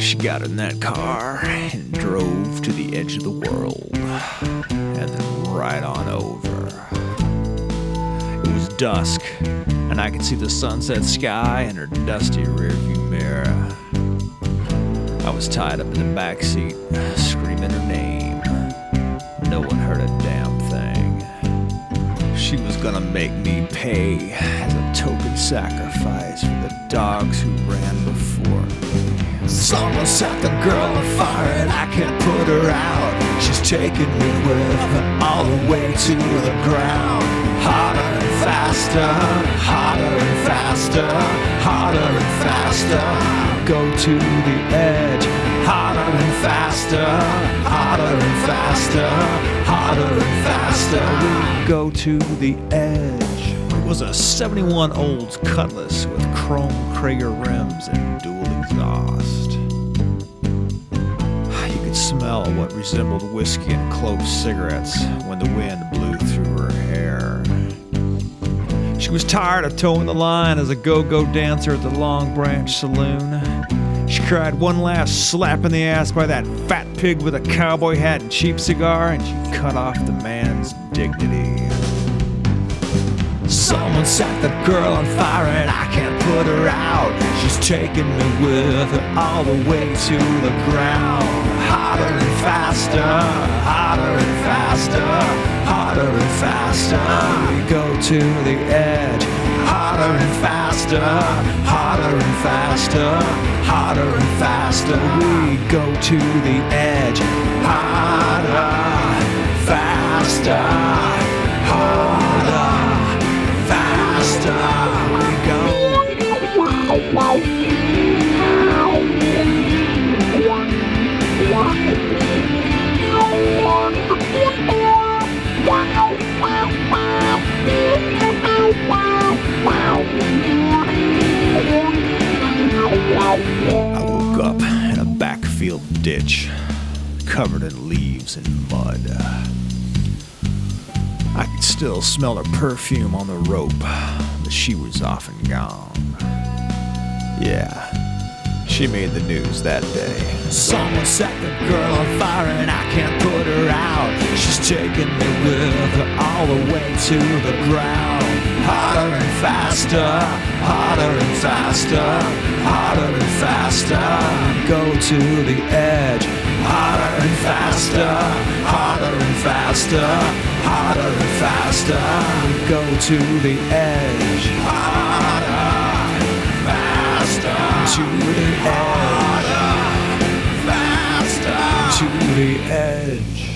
She got in that car and drove to the edge of the world, and then right on over. It was dusk, and I could see the sunset sky in her dusty rearview mirror. I was tied up in the backseat, screaming her name. No one heard a damn thing. She was gonna make me pay as a token sacrifice for the dogs who ran before me. Someone set the girl on fire and I can't put her out. She's taking me with her all the way to the ground. Hotter and faster, hotter and faster, hotter and faster. Go to the edge. Hotter and faster, hotter and faster, hotter and faster. We go to the edge. It was a 71 Olds Cutlass with chrome Krager rims and dual exhaust. You could smell what resembled whiskey and clove cigarettes when the wind blew through her hair. She was tired of towing the line as a go-go dancer at the Long Branch Saloon. She cried one last slap in the ass by that fat pig with a cowboy hat and cheap cigar, and she cut off the man's dignity. Someone set the girl on fire and I can't put her out. She's taking me with her all the way to the ground. Hotter and faster, hotter and faster, hotter and faster. We go to the edge. Hotter and faster, hotter and faster, hotter and faster. We go to the edge. Hotter, faster, harder, faster. We go. I woke up in a backfield ditch, covered in leaves and mud. I could still smell her perfume on the rope, but she was off and gone. Yeah, she made the news that day. Someone set the girl on fire and I can't put her out. She's taking me with her all the way to the ground. Hotter and faster, hotter and faster, hotter and faster. Go to the edge. Hotter and faster, hotter and faster, hotter and faster. Go to the edge. Hotter, faster, to the edge. Hotter, faster, to the edge.